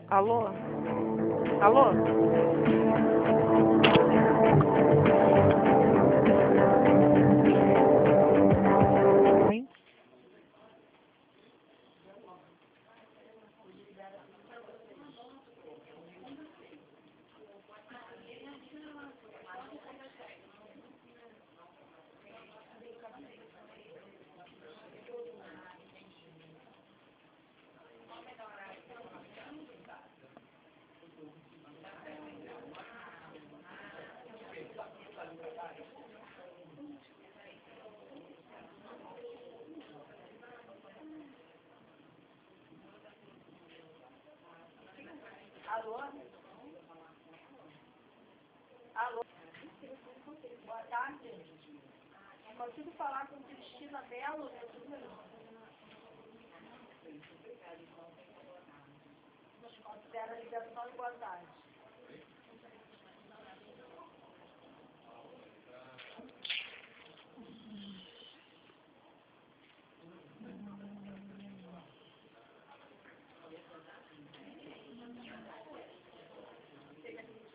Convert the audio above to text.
Alô? Alô? Oi? Alô? Alô? Boa tarde. Consigo falar com Cristina Belo? Considera a ligação de boa tarde.